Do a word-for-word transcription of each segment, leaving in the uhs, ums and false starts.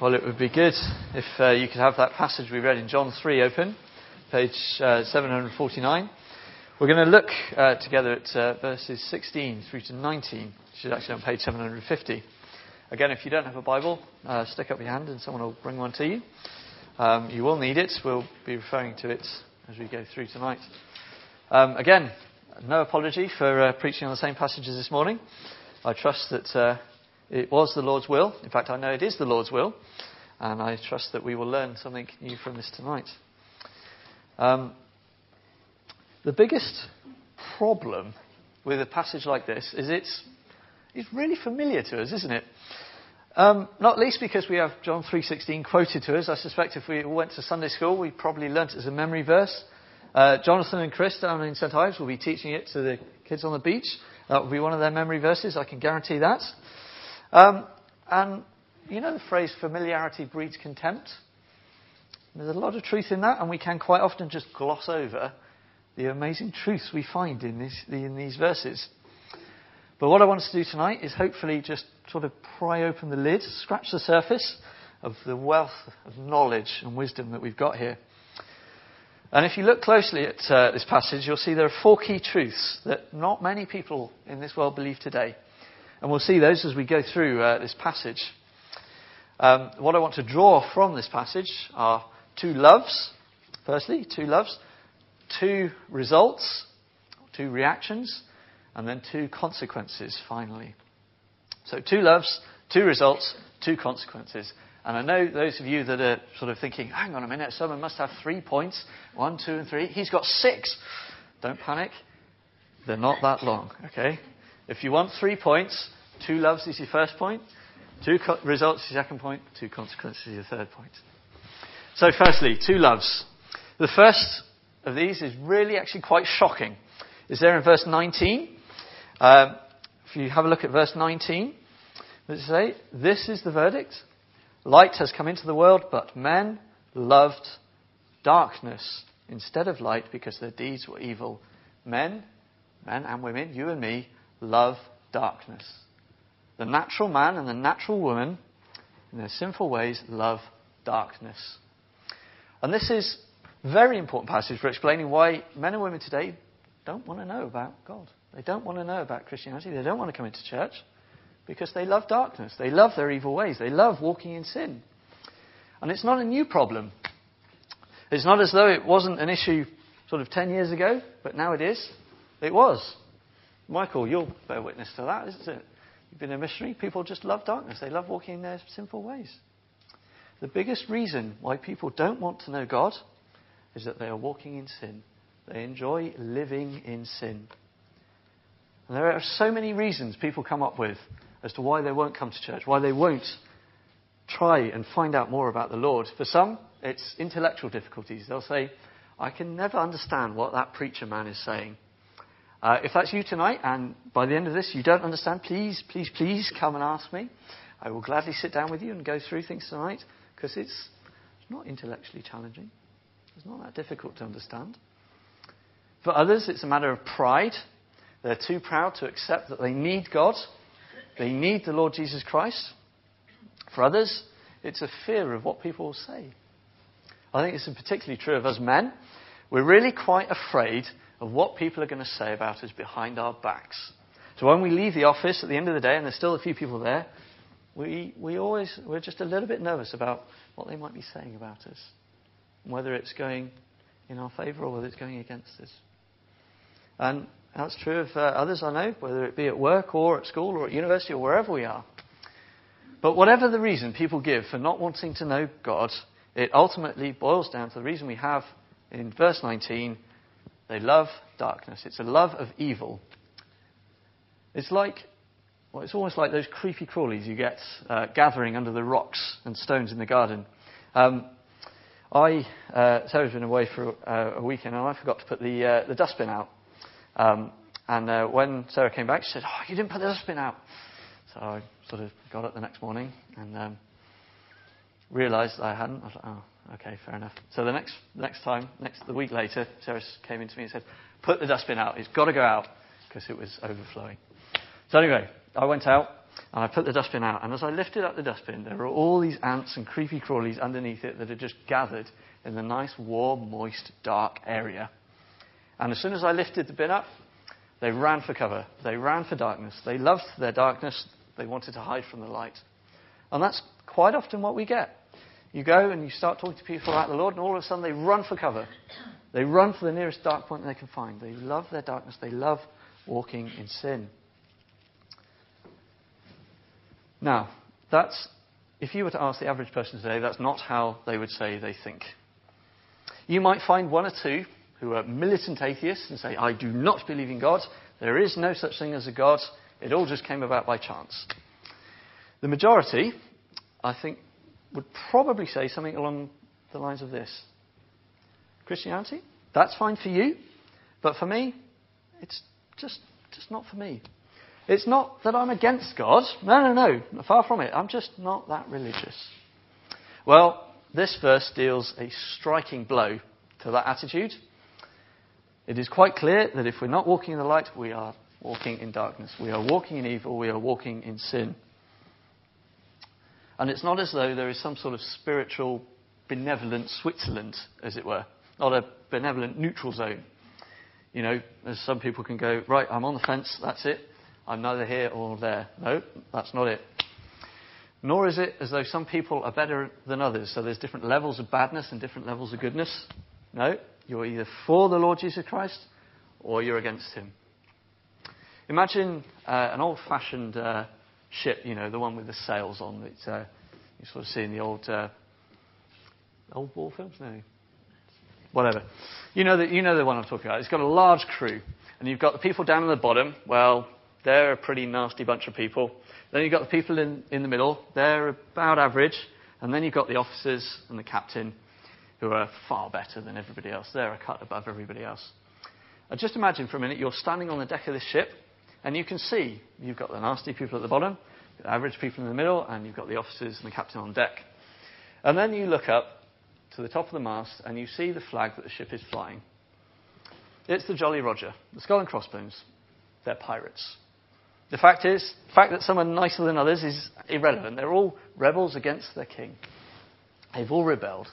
Well, it would be good if uh, you could have that passage we read in John three open, page uh, seven forty-nine. We're going to look uh, together at uh, verses sixteen through to nineteen, which is actually on page seven fifty. Again, if you don't have a Bible, uh, stick up your hand and someone will bring one to you. Um, you will need it. We'll be referring to it as we go through tonight. Um, again, no apology for uh, preaching on the same passages this morning. I trust that uh, it was the Lord's will. In fact, I know it is the Lord's will. And I trust that we will learn something new from this tonight. Um, the biggest problem with a passage like this is it's, it's really familiar to us, isn't it? Um, not least because we have John three sixteen quoted to us. I suspect if we went to Sunday school, we probably learnt it as a memory verse. Uh, Jonathan and Chris down in Saint Ives will be teaching it to the kids on the beach. That will be one of their memory verses, I can guarantee that. Um, and you know the phrase, familiarity breeds contempt? There's a lot of truth in that, and we can quite often just gloss over the amazing truths we find in, this, in these verses. But what I want us to do tonight is hopefully just sort of pry open the lid, scratch the surface of the wealth of knowledge and wisdom that we've got here. And if you look closely at uh, this passage, you'll see there are four key truths that not many people in this world believe today. And we'll see those as we go through uh, this passage. Um, what I want to draw from this passage are two loves. Firstly, two loves. Two results, two reactions, and then two consequences, finally. So two loves, two results, two consequences. And I know those of you that are sort of thinking, hang on a minute, someone must have three points. One, two, and three. He's got six. Don't panic. They're not that long, okay? If you want three points, two loves is your first point, two co- results is your second point, two consequences is your third point. So firstly, two loves. The first of these is really actually quite shocking. It's there in verse nineteen. Um, if you have a look at verse nineteen, what does it say? This is the verdict. Light has come into the world, but men loved darkness instead of light because their deeds were evil. Men, men and women, you and me, love darkness. The natural man and the natural woman, in their sinful ways, love darkness. And this is a very important passage for explaining why men and women today don't want to know about God. They don't want to know about Christianity. They don't want to come into church because they love darkness. They love their evil ways. They love walking in sin. And it's not a new problem. It's not as though it wasn't an issue sort of ten years ago, but now it is. It was. Michael, you'll bear witness to that, isn't it? You've been a missionary. People just love darkness. They love walking in their sinful ways. The biggest reason why people don't want to know God is that they are walking in sin. They enjoy living in sin. And there are so many reasons people come up with as to why they won't come to church, why they won't try and find out more about the Lord. For some, it's intellectual difficulties. They'll say, I can never understand what that preacher man is saying. Uh, if that's you tonight, and by the end of this you don't understand, please, please, please come and ask me. I will gladly sit down with you and go through things tonight, because it's, it's not intellectually challenging. It's not that difficult to understand. For others, it's a matter of pride. They're too proud to accept that they need God. They need the Lord Jesus Christ. For others, it's a fear of what people will say. I think it's particularly true of us men. We're really quite afraid of what people are going to say about us behind our backs. So when we leave the office at the end of the day, and there's still a few people there, we we always, we're just a little bit nervous about what they might be saying about us. Whether it's going in our favour or whether it's going against us. And that's true of uh, others I know, whether it be at work or at school or at university or wherever we are. But whatever the reason people give for not wanting to know God, it ultimately boils down to the reason we have in verse nineteen. They love darkness. It's a love of evil. It's like, well, it's almost like those creepy crawlies you get uh, gathering under the rocks and stones in the garden. Um, I, uh, Sarah's been away for uh, a weekend and I forgot to put the uh, the dustbin out. Um, and uh, when Sarah came back, she said, "Oh, you didn't put the dustbin out." So I sort of got up the next morning and um, realised I hadn't. I was like, oh. Okay, fair enough. So the next next time, next the week later, Sarah came into me and said, put the dustbin out. It's got to go out because it was overflowing. So anyway, I went out and I put the dustbin out. And as I lifted up the dustbin, there were all these ants and creepy crawlies underneath it that had just gathered in the nice, warm, moist, dark area. And as soon as I lifted the bin up, they ran for cover. They ran for darkness. They loved their darkness. They wanted to hide from the light. And that's quite often what we get. You go and you start talking to people about the Lord, and all of a sudden they run for cover. They run for the nearest dark point they can find. They love their darkness. They love walking in sin. Now, that's, if you were to ask the average person today, that's not how they would say they think. You might find one or two who are militant atheists and say, I do not believe in God. There is no such thing as a God. It all just came about by chance. The majority, I think, would probably say something along the lines of this. Christianity, that's fine for you, but for me, it's just, just not for me. It's not that I'm against God. No, no, no, far from it. I'm just not that religious. Well, this verse deals a striking blow to that attitude. It is quite clear that if we're not walking in the light, we are walking in darkness. We are walking in evil. We are walking in sin. And it's not as though there is some sort of spiritual benevolent Switzerland, as it were. Not a benevolent neutral zone. You know, as some people can go, right, I'm on the fence, that's it. I'm neither here or there. No, that's not it. Nor is it as though some people are better than others. So there's different levels of badness and different levels of goodness. No, you're either for the Lord Jesus Christ or you're against him. Imagine uh, an old-fashioned uh, ship, you know, the one with the sails on that uh, you sort of see in the old uh, old war films. No, whatever. You know that you know the one I'm talking about. It's got a large crew, and you've got the people down at the bottom. Well, they're a pretty nasty bunch of people. Then you've got the people in, in the middle. They're about average, and then you've got the officers and the captain, who are far better than everybody else. They're a cut above everybody else. And just imagine for a minute you're standing on the deck of this ship, and you can see you've got the nasty people at the bottom, the average people in the middle, and you've got the officers and the captain on deck. And then you look up to the top of the mast, and you see the flag that the ship is flying. It's the Jolly Roger, the Skull and Crossbones. They're pirates. The fact is, the fact that some are nicer than others is irrelevant. They're all rebels against their king. They've all rebelled.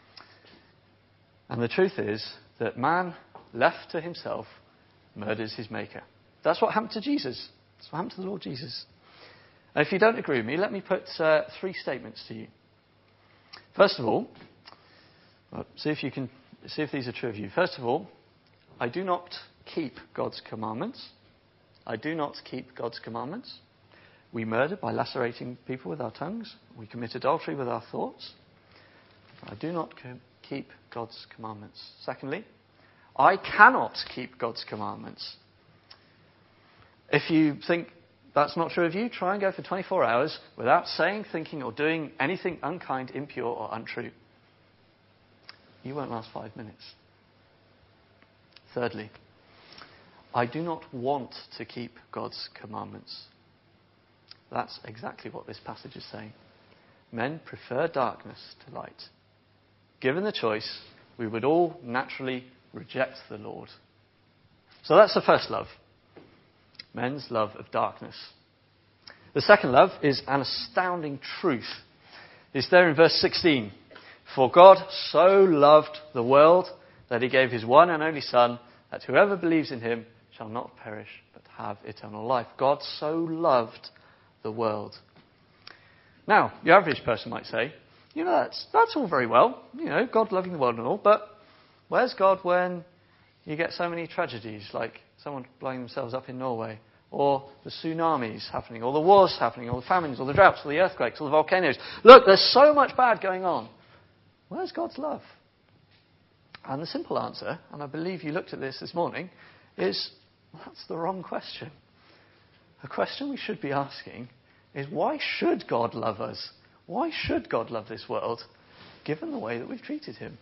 And the truth is that man, left to himself, murders his maker. That's what happened to Jesus. That's what happened to the Lord Jesus. And if you don't agree with me, let me put uh, three statements to you. First of all, well, see if you can see if these are true of you. First of all, I do not keep God's commandments. I do not keep God's commandments. We murder by lacerating people with our tongues. We commit adultery with our thoughts. I do not keep God's commandments. Secondly, I cannot keep God's commandments. If you think that's not true of you, try and go for twenty-four hours without saying, thinking, or doing anything unkind, impure, or untrue. You won't last five minutes. Thirdly, I do not want to keep God's commandments. That's exactly what this passage is saying. Men prefer darkness to light. Given the choice, we would all naturally reject the Lord. So that's the first love. Men's love of darkness. The second love is an astounding truth. It's there in verse sixteen. For God so loved the world that he gave his one and only Son, that whoever believes in him shall not perish but have eternal life. God so loved the world. Now, the average person might say, you know, that's, that's all very well, you know, God loving the world and all, but where's God when you get so many tragedies, like someone blowing themselves up in Norway, or the tsunamis happening, or the wars happening, or the famines, or the droughts, or the earthquakes, or the volcanoes? Look, there's so much bad going on. Where's God's love? And the simple answer, and I believe you looked at this this morning, is that's the wrong question. The question we should be asking is, why should God love us? Why should God love this world, given the way that we've treated him?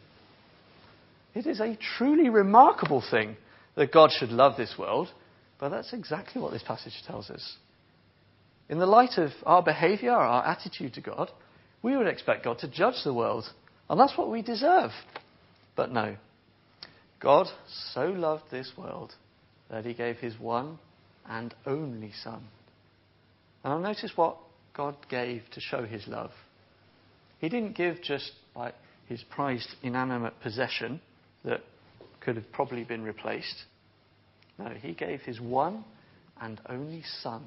It is a truly remarkable thing that God should love this world, but that's exactly what this passage tells us. In the light of our behaviour, our attitude to God, we would expect God to judge the world, and that's what we deserve. But no. God so loved this world that he gave his one and only Son. And I'll notice what God gave to show his love. He didn't give just like his prized inanimate possession that could have probably been replaced. No, he gave his one and only son.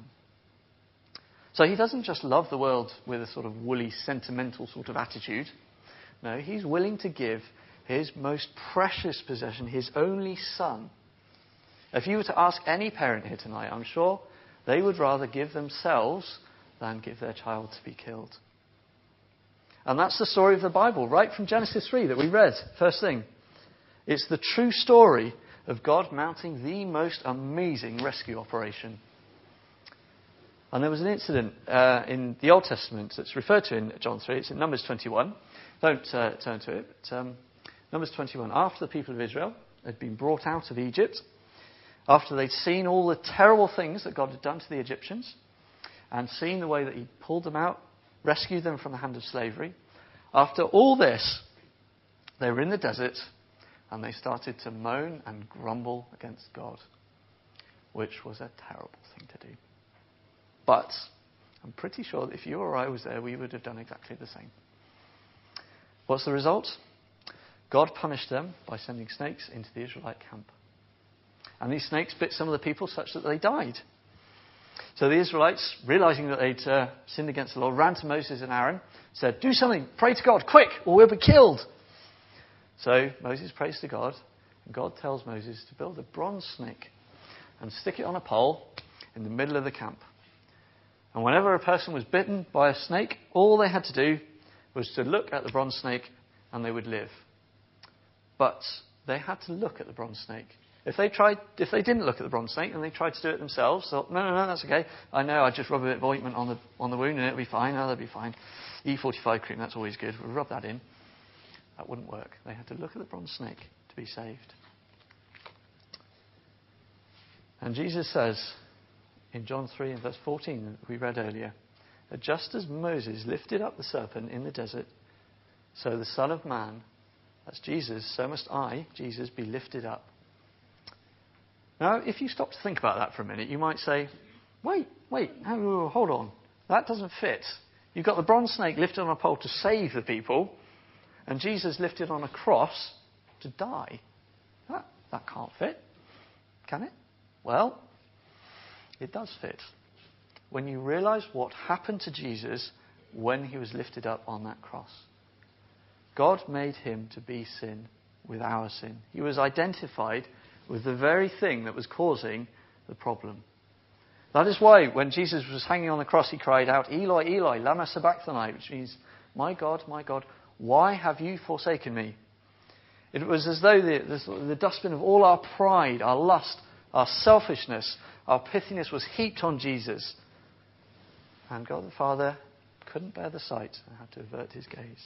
So he doesn't just love the world with a sort of woolly, sentimental sort of attitude. No, he's willing to give his most precious possession, his only son. If you were to ask any parent here tonight, I'm sure they would rather give themselves than give their child to be killed. And that's the story of the Bible, right from Genesis three that we read, first thing. It's the true story of God mounting the most amazing rescue operation. And there was an incident uh, in the Old Testament that's referred to in John three. It's in Numbers twenty-one. Don't uh, turn to it. But, um, Numbers twenty-one. After the people of Israel had been brought out of Egypt, after they'd seen all the terrible things that God had done to the Egyptians, and seen the way that he pulled them out, rescued them from the hand of slavery, after all this, they were in the desert, and they started to moan and grumble against God, which was a terrible thing to do. But I'm pretty sure that if you or I was there, we would have done exactly the same. What's the result? God punished them by sending snakes into the Israelite camp. And these snakes bit some of the people such that they died. So the Israelites, realizing that they'd uh, sinned against the Lord, ran to Moses and Aaron, said, "Do something, pray to God, quick, or we'll be killed." So Moses prays to God, and God tells Moses to build a bronze snake and stick it on a pole in the middle of the camp. And whenever a person was bitten by a snake, all they had to do was to look at the bronze snake and they would live. But they had to look at the bronze snake. If they tried, if they didn't look at the bronze snake and they tried to do it themselves, thought, no, no, no, that's okay. I know, I just rub a bit of ointment on the on the wound and it'll be fine. Oh, that'll be fine. E forty-five cream, that's always good. We'll rub that in. That wouldn't work. They had to look at the bronze snake to be saved. And Jesus says in John three and verse fourteen that we read earlier, that just as Moses lifted up the serpent in the desert, so the Son of Man, that's Jesus, so must I, Jesus, be lifted up. Now, if you stop to think about that for a minute, you might say, wait, wait, hold on. That doesn't fit. You've got the bronze snake lifted on a pole to save the people, and Jesus lifted on a cross to die. That, that can't fit, can it? Well, it does fit. When you realize what happened to Jesus when he was lifted up on that cross. God made him to be sin with our sin. He was identified with the very thing that was causing the problem. That is why when Jesus was hanging on the cross, he cried out, "Eloi, Eloi, lama sabachthani," which means, "My God, my God, why have you forsaken me?" It was as though the, the, the dustbin of all our pride, our lust, our selfishness, our pithiness was heaped on Jesus. And God the Father couldn't bear the sight and had to avert his gaze.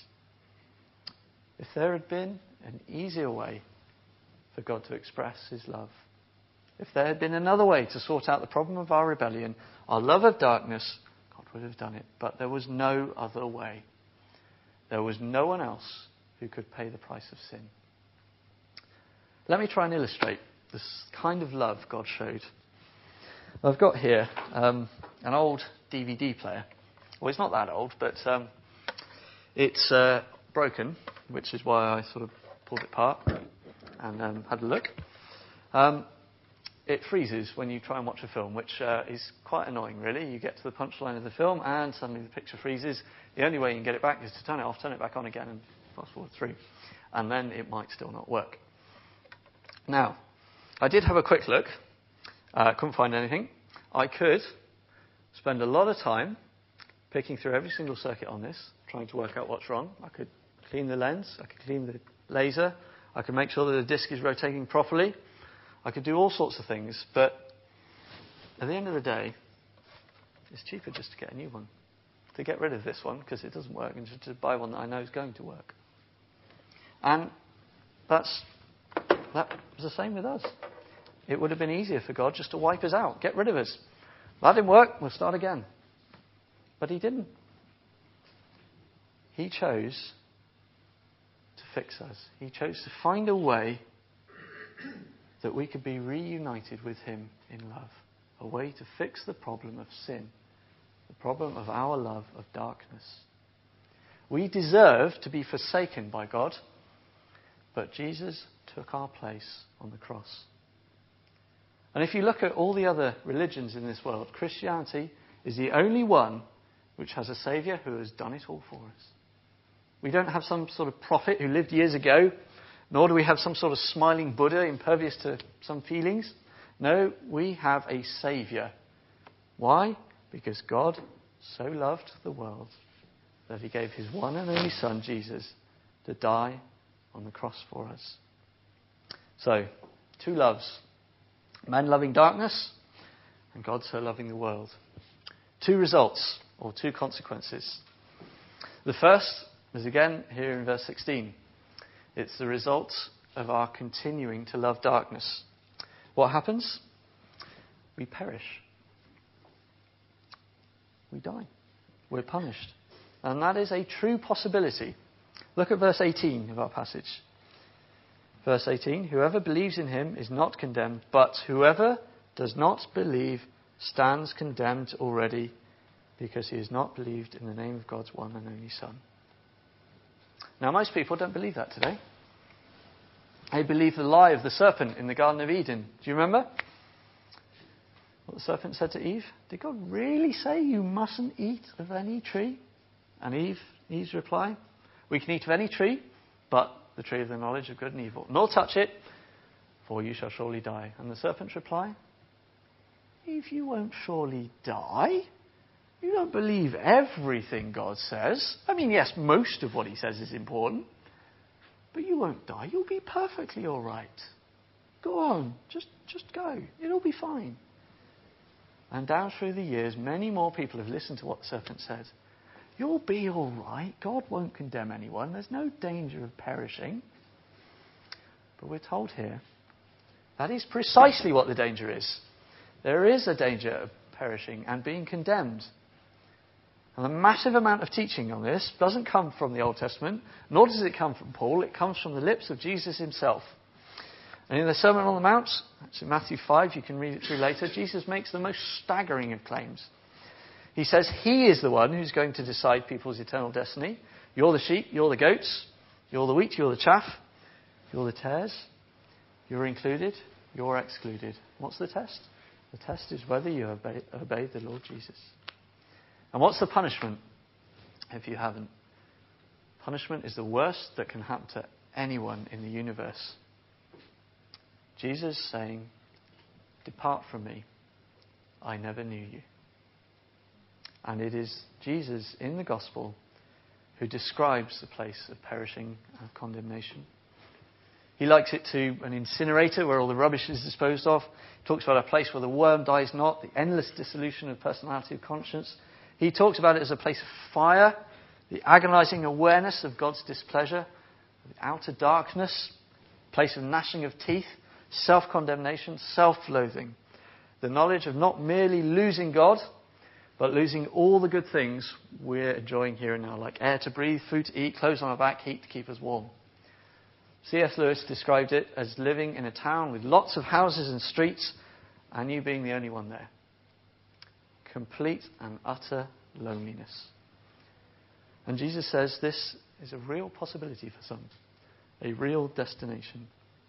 If there had been an easier way for God to express his love, if there had been another way to sort out the problem of our rebellion, our love of darkness, God would have done it. But there was no other way. There was no one else who could pay the price of sin. Let me try and illustrate this kind of love God showed. I've got here um, an old D V D player. Well, it's not that old, but um, it's uh, broken, which is why I sort of pulled it apart and um, had a look. Um, it freezes when you try and watch a film, which uh, is quite annoying, really. You get to the punchline of the film and suddenly the picture freezes. The only way you can get it back is to turn it off, turn it back on again and fast forward through. And then it might still not work. Now, I did have a quick look. Uh, couldn't find anything. I could spend a lot of time picking through every single circuit on this, trying to work out what's wrong. I could clean the lens. I could clean the laser. I could make sure that the disc is rotating properly. I could do all sorts of things. But at the end of the day, it's cheaper just to get a new one. To get rid of this one, because it doesn't work, and just to buy one that I know is going to work. And that's that was the same with us. It would have been easier for God just to wipe us out, get rid of us. That didn't work, we'll start again. But he didn't. He chose to fix us. He chose to find a way that we could be reunited with him in love. A way to fix the problem of sin the problem of our love of darkness. We deserve to be forsaken by God, but Jesus took our place on the cross. And if you look at all the other religions in this world, Christianity is the only one which has a Saviour who has done it all for us. We don't have some sort of prophet who lived years ago, nor do we have some sort of smiling Buddha impervious to some feelings. No, we have a Saviour. Why? Because God so loved the world that he gave his one and only Son, Jesus, to die on the cross for us. So, two loves. Man loving darkness, and God so loving the world. Two results, or two consequences. The first is again here in verse sixteen. It's the result of our continuing to love darkness. What happens? We perish. We die. We're punished. And that is a true possibility. Look at verse eighteen of our passage. Verse eighteen, whoever believes in him is not condemned, but whoever does not believe stands condemned already, because he has not believed in the name of God's one and only Son. Now, most people don't believe that today. They believe the lie of the serpent in the Garden of Eden. Do you remember what the serpent said to Eve? Did God really say you mustn't eat of any tree? And Eve, Eve's reply, we can eat of any tree, but the tree of the knowledge of good and evil. Nor touch it, for you shall surely die. And the serpent's reply, Eve, you won't surely die. You don't believe everything God says. I mean, yes, most of what he says is important. But you won't die. You'll be perfectly all right. Go on. Just, just go. It'll be fine. And down through the years, many more people have listened to what the serpent said. You'll be all right. God won't condemn anyone. There's no danger of perishing. But we're told here that is precisely what the danger is. There is a danger of perishing and being condemned. And the massive amount of teaching on this doesn't come from the Old Testament, nor does it come from Paul. It comes from the lips of Jesus himself. And in the Sermon on the Mount, it's in Matthew five, you can read it through later, Jesus makes the most staggering of claims. He says he is the one who's going to decide people's eternal destiny. You're the sheep, you're the goats, you're the wheat, you're the chaff, you're the tares, you're included, you're excluded. What's the test? The test is whether you obey, obey the Lord Jesus. And what's the punishment if you haven't? Punishment is the worst that can happen to anyone in the universe. Jesus saying, depart from me, I never knew you. And it is Jesus in the gospel who describes the place of perishing and condemnation. He likes it to an incinerator where all the rubbish is disposed of. He talks about a place where the worm dies not, the endless dissolution of personality of conscience. He talks about it as a place of fire, the agonizing awareness of God's displeasure, the outer darkness, a place of gnashing of teeth, self-condemnation, self-loathing, the knowledge of not merely losing God, but losing all the good things we're enjoying here and now, like air to breathe, food to eat, clothes on our back, heat to keep us warm. C S Lewis described it as living in a town with lots of houses and streets, and you being the only one there. Complete and utter loneliness. And Jesus says this is a real possibility for some, a real destination.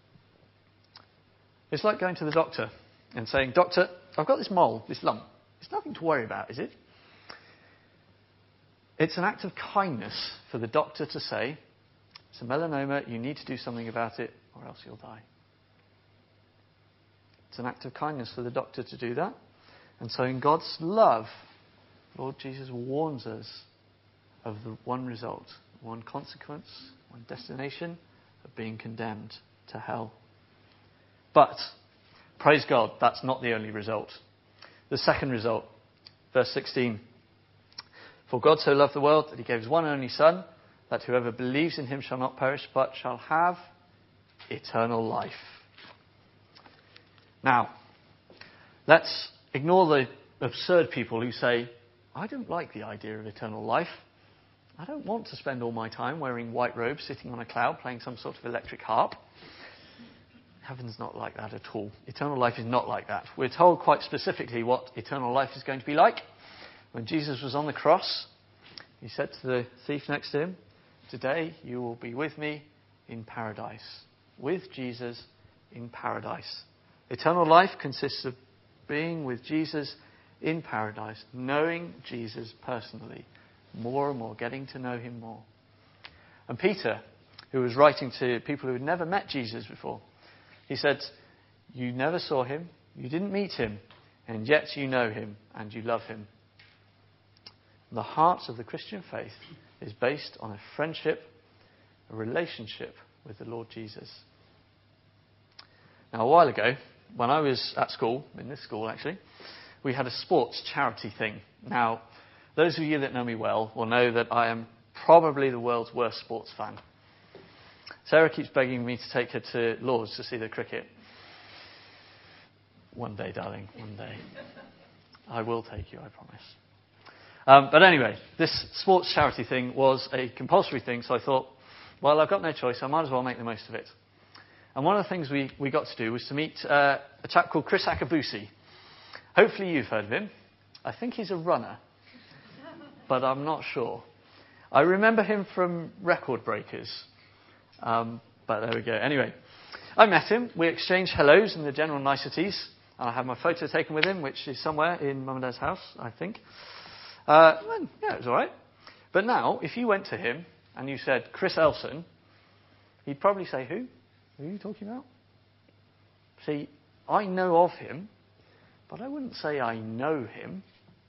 It's like going to the doctor and saying, Doctor, I've got this mole, this lump. It's nothing to worry about, is it? It's an act of kindness for the doctor to say, it's a melanoma, you need to do something about it, or else you'll die. It's an act of kindness for the doctor to do that. And so in God's love, Lord Jesus warns us of the one result, one consequence, one destination of being condemned to hell. But, praise God, that's not the only result. The second result, verse sixteen. For God so loved the world that he gave his one and only Son, that whoever believes in him shall not perish, but shall have eternal life. Now, let's ignore the absurd people who say, I don't like the idea of eternal life. I don't want to spend all my time wearing white robes, sitting on a cloud, playing some sort of electric harp. Heaven's not like that at all. Eternal life is not like that. We're told quite specifically what eternal life is going to be like. When Jesus was on the cross, he said to the thief next to him, "Today you will be with me in paradise." With Jesus in paradise. Eternal life consists of being with Jesus in paradise, knowing Jesus personally, more and more, getting to know him more. And Peter, who was writing to people who had never met Jesus before, he said, "You never saw him, you didn't meet him, and yet you know him and you love him." The heart of the Christian faith is based on a friendship, a relationship with the Lord Jesus. Now, a while ago, when I was at school, in this school actually, we had a sports charity thing. Now, those of you that know me well will know that I am probably the world's worst sports fan. Sarah keeps begging me to take her to Lord's to see the cricket. One day, darling, one day. I will take you, I promise. Um, but anyway, this sports charity thing was a compulsory thing, so I thought, well, I've got no choice, I might as well make the most of it. And one of the things we, we got to do was to meet uh, a chap called Chris Akabusi. Hopefully you've heard of him. I think he's a runner, but I'm not sure. I remember him from Record Breakers. Um, but there we go. Anyway, I met him. We exchanged hellos and the general niceties. And I have my photo taken with him, which is somewhere in Mum and Dad's house, I think. Uh, and, yeah, it was all right. But now, if you went to him and you said, "Chris Elson," he'd probably say, "Who? Who are you talking about?" See, I know of him, but I wouldn't say I know him.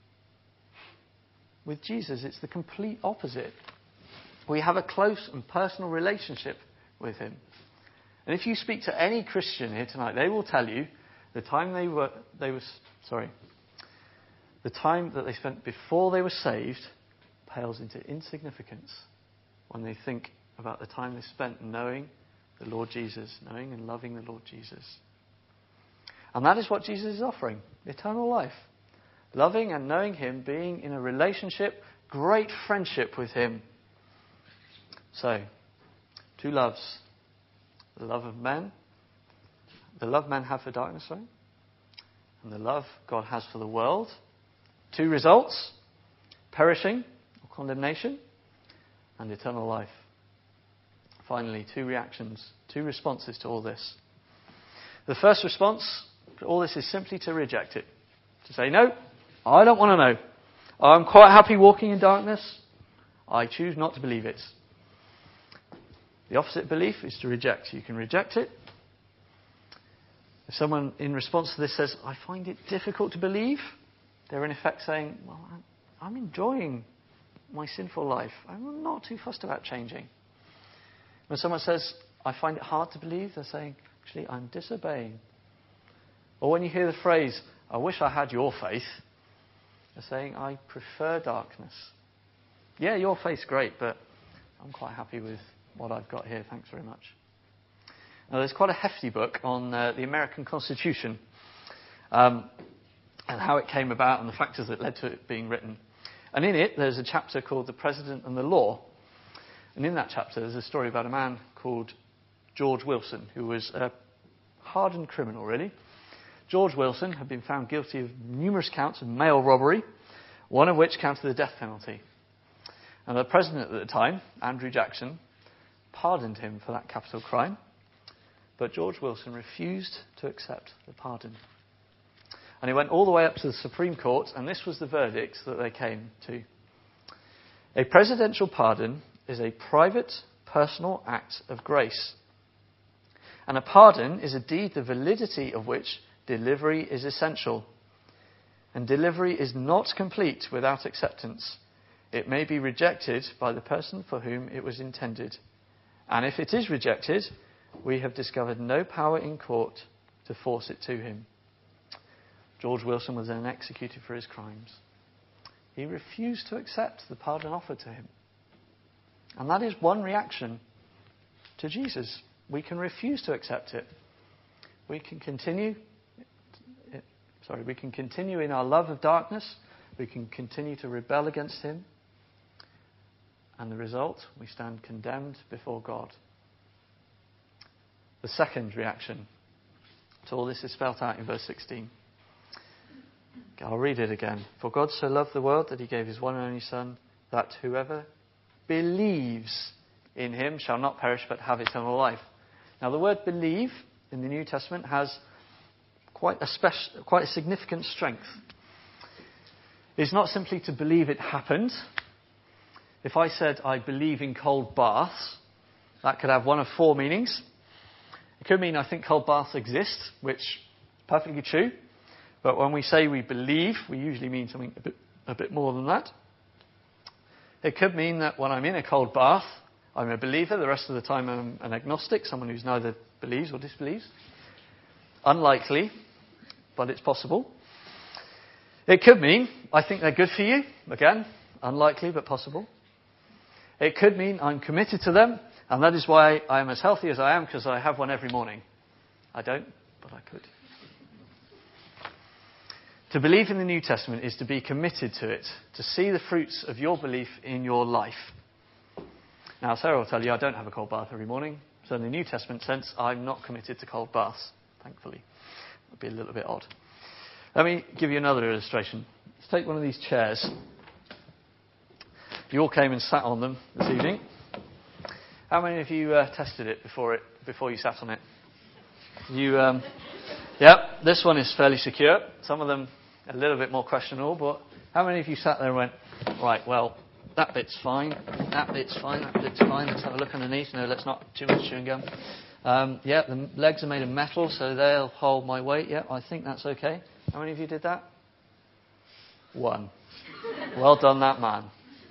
With Jesus, it's the complete opposite. We have a close and personal relationship with him. And if you speak to any Christian here tonight, they will tell you the time they were, they was, sorry, the time that they spent before they were saved pales into insignificance when they think about the time they spent knowing the Lord Jesus, knowing and loving the Lord Jesus. And that is what Jesus is offering, eternal life. Loving and knowing him, being in a relationship, great friendship with him. So, two loves. The love of men, the love men have for darkness, sorry, and the love God has for the world. Two results, perishing or condemnation, and eternal life. Finally, two reactions, two responses to all this. The first response to all this is simply to reject it. To say, "No, I don't want to know. I'm quite happy walking in darkness. I choose not to believe it." The opposite belief is to reject. You can reject it. If someone in response to this says, "I find it difficult to believe," they're in effect saying, "Well, I'm, I'm enjoying my sinful life. I'm not too fussed about changing." When someone says, "I find it hard to believe," they're saying, "Actually, I'm disobeying." Or when you hear the phrase, "I wish I had your faith," they're saying, "I prefer darkness. Yeah, your faith's great, but I'm quite happy with what I've got here. Thanks very much." Now, there's quite a hefty book on uh, the American Constitution um, and how it came about and the factors that led to it being written. And in it, there's a chapter called "The President and the Law." And in that chapter, there's a story about a man called George Wilson, who was a hardened criminal, really. George Wilson had been found guilty of numerous counts of mail robbery, one of which counted the death penalty. And the president at the time, Andrew Jackson, pardoned him for that capital crime. But George Wilson refused to accept the pardon. And he went all the way up to the Supreme Court, and this was the verdict that they came to. A presidential pardon is a private, personal act of grace. And a pardon is a deed the validity of which delivery is essential. And delivery is not complete without acceptance. It may be rejected by the person for whom it was intended. And if it is rejected, we have discovered no power in court to force it to him. George Wilson was then executed for his crimes. He refused to accept the pardon offered to him. And that is one reaction to Jesus. We can refuse to accept it. We can continue, sorry, we can continue in our love of darkness. We can continue to rebel against him. And the result, we stand condemned before God. The second reaction to all this is spelt out in verse sixteen. I'll read it again. For God so loved the world that he gave his one and only Son, that whoever believes in him shall not perish but have eternal life. Now the word believe in the New Testament has quite a special, quite a significant strength. It's not simply to believe it happened. If I said I believe in cold baths, that could have one of four meanings. It could mean I think cold baths exist, which is perfectly true. But when we say we believe, we usually mean something a bit, a bit more than that. It could mean that when I'm in a cold bath, I'm a believer. The rest of the time I'm an agnostic, someone who's neither believes or disbelieves. Unlikely, but it's possible. It could mean I think they're good for you. Again, unlikely, but possible. It could mean I'm committed to them, and that is why I am as healthy as I am, because I have one every morning. I don't, but I could. To believe in the New Testament is to be committed to it, to see the fruits of your belief in your life. Now, Sarah will tell you I don't have a cold bath every morning, so in the New Testament sense, I'm not committed to cold baths, thankfully. It would be a little bit odd. Let me give you another illustration. Let's take one of these chairs. You all came and sat on them this evening. How many of you uh, tested it before it before you sat on it? You, um, yeah, this one is fairly secure. Some of them a little bit more questionable. But how many of you sat there and went, right, well, that bit's fine, that bit's fine, that bit's fine. Let's have a look underneath. No, let's not too much chewing gum. Um, yeah, the legs are made of metal, so they'll hold my weight. Yeah, I think that's okay. How many of you did that? One. Well done, that man.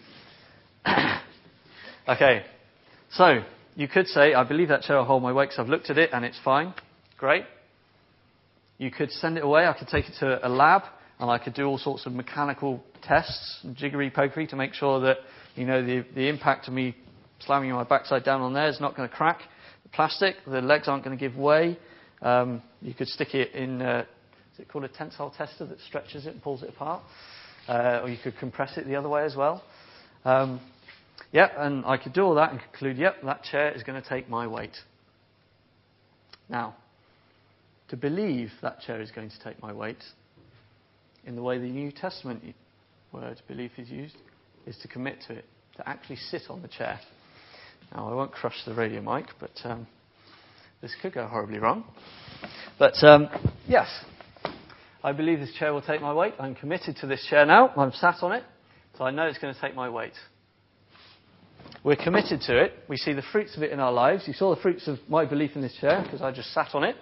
Okay, so you could say, I believe that chair will hold my weight because I've looked at it and it's fine. Great. You could send it away. I could take it to a lab and I could do all sorts of mechanical tests and jiggery-pokery to make sure that, you know, the, the impact of me slamming my backside down on there is not going to crack the plastic. The legs aren't going to give way. Um, you could stick it in, uh, is it called a tensile tester that stretches it and pulls it apart? Uh, or you could compress it the other way as well. Um, Yep, and I could do all that and conclude, yep, that chair is going to take my weight. Now, to believe that chair is going to take my weight, in the way the New Testament word belief is used, is to commit to it, to actually sit on the chair. Now, I won't crush the radio mic, but um, this could go horribly wrong. But um, yes, I believe this chair will take my weight. I'm committed to this chair now. I'm sat on it, so I know it's going to take my weight. We're committed to it. We see the fruits of it in our lives. You saw the fruits of my belief in this chair because I just sat on it.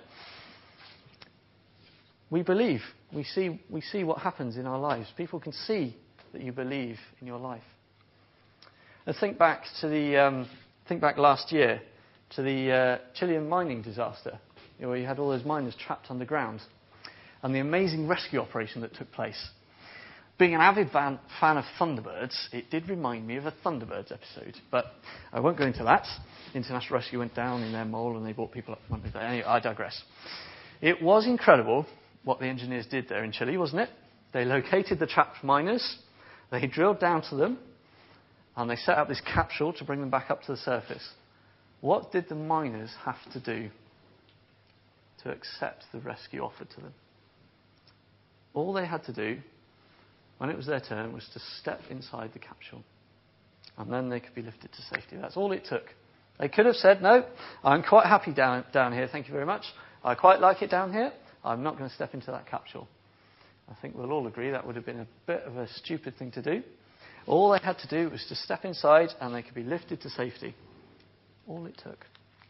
We believe. We see, we see what happens in our lives. People can see that you believe in your life. And think back to the um, think back last year to the uh, Chilean mining disaster, you know, where you had all those miners trapped underground, and the amazing rescue operation that took place. Being an avid fan, fan of Thunderbirds, it did remind me of a Thunderbirds episode, but I won't go into that. International Rescue went down in their mole and they brought people up. Anyway, I digress. It was incredible what the engineers did there in Chile, wasn't it? They located the trapped miners, they drilled down to them, and they set up this capsule to bring them back up to the surface. What did the miners have to do to accept the rescue offered to them? All they had to do, when it was their turn, was to step inside the capsule. And then they could be lifted to safety. That's all it took. They could have said, no, I'm quite happy down, down here, thank you very much. I quite like it down here. I'm not going to step into that capsule. I think we'll all agree that would have been a bit of a stupid thing to do. All they had to do was to step inside and they could be lifted to safety. All it took.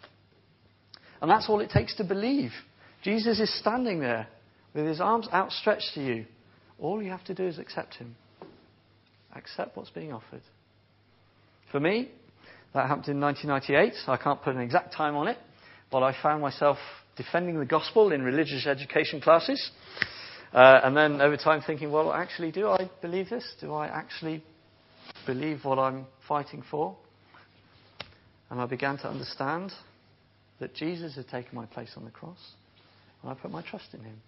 And that's all it takes to believe. Jesus is standing there with his arms outstretched to you. All you have to do is accept him. Accept what's being offered. For me, that happened in nineteen ninety-eight. I can't put an exact time on it, but I found myself defending the gospel in religious education classes. Uh, and then over time thinking, well, actually, do I believe this? Do I actually believe what I'm fighting for? And I began to understand that Jesus had taken my place on the cross, and I put my trust in him.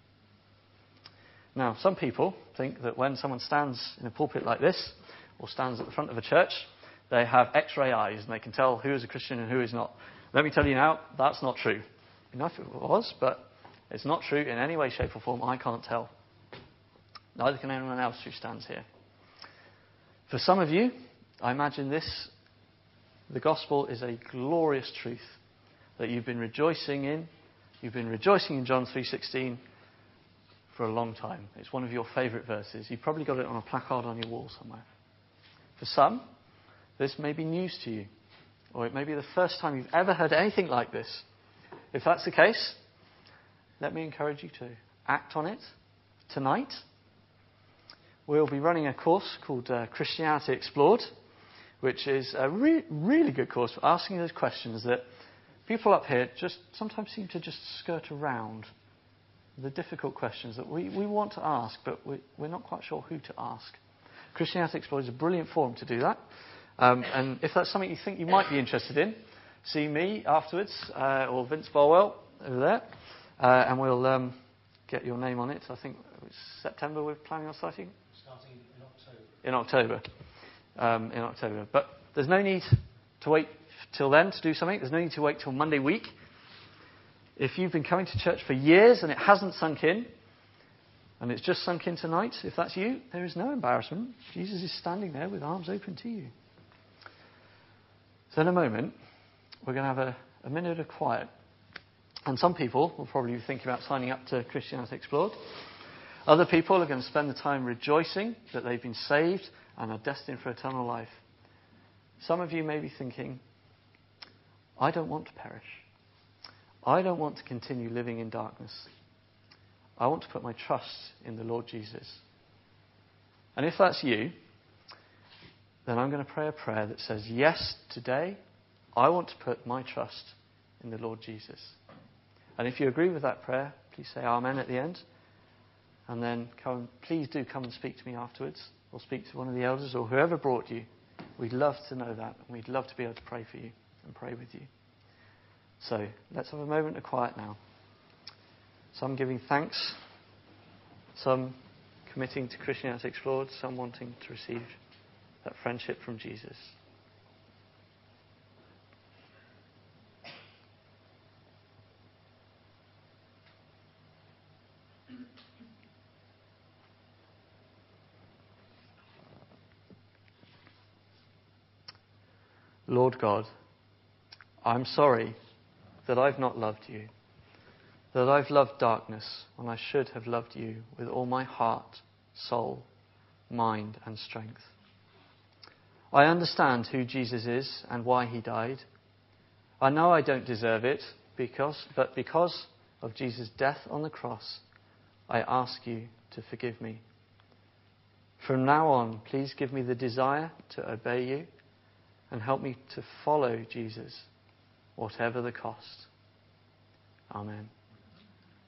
Now, some people think that when someone stands in a pulpit like this, or stands at the front of a church, they have X-ray eyes and they can tell who is a Christian and who is not. Let me tell you now, that's not true. Enough if it was, but it's not true in any way, shape or form. I can't tell. Neither can anyone else who stands here. For some of you, I imagine this, the gospel is a glorious truth that you've been rejoicing in. You've been rejoicing in John three sixteen for a long time. It's one of your favourite verses. You've probably got it on a placard on your wall somewhere. For some, this may be news to you, or it may be the first time you've ever heard anything like this. If that's the case, let me encourage you to act on it tonight. We'll be running a course called uh, Christianity Explored, which is a re- really good course for asking those questions that people up here just sometimes seem to just skirt around. The difficult questions that we, we want to ask, but we, we're not quite sure who to ask. Christianity Explored is a brilliant forum to do that. Um, and if that's something you think you might be interested in, see me afterwards, uh, or Vince Barwell over there, uh, and we'll um, get your name on it. I think it's September we're planning on starting? Starting in October. In October. Um, in October. But there's no need to wait till then to do something. There's no need to wait till Monday week. If you've been coming to church for years and it hasn't sunk in, and it's just sunk in tonight, if that's you, there is no embarrassment. Jesus is standing there with arms open to you. So in a moment, we're going to have a, a minute of quiet. And some people will probably be thinking about signing up to Christianity Explored. Other people are going to spend the time rejoicing that they've been saved and are destined for eternal life. Some of you may be thinking, I don't want to perish. I don't want to continue living in darkness. I want to put my trust in the Lord Jesus. And if that's you, then I'm going to pray a prayer that says, yes, today I want to put my trust in the Lord Jesus. And if you agree with that prayer, please say amen at the end. And then come, please do come and speak to me afterwards, or speak to one of the elders or whoever brought you. We'd love to know that, and we'd love to be able to pray for you and pray with you. So let's have a moment of quiet now. Some giving thanks, some committing to Christianity Explored, some wanting to receive that friendship from Jesus. Lord God, I'm sorry that I've not loved you, that I've loved darkness when I should have loved you with all my heart, soul, mind and strength. I understand who Jesus is and why he died. I know I don't deserve it, because, but because of Jesus' death on the cross, I ask you to forgive me. From now on, please give me the desire to obey you and help me to follow Jesus, whatever the cost. Amen.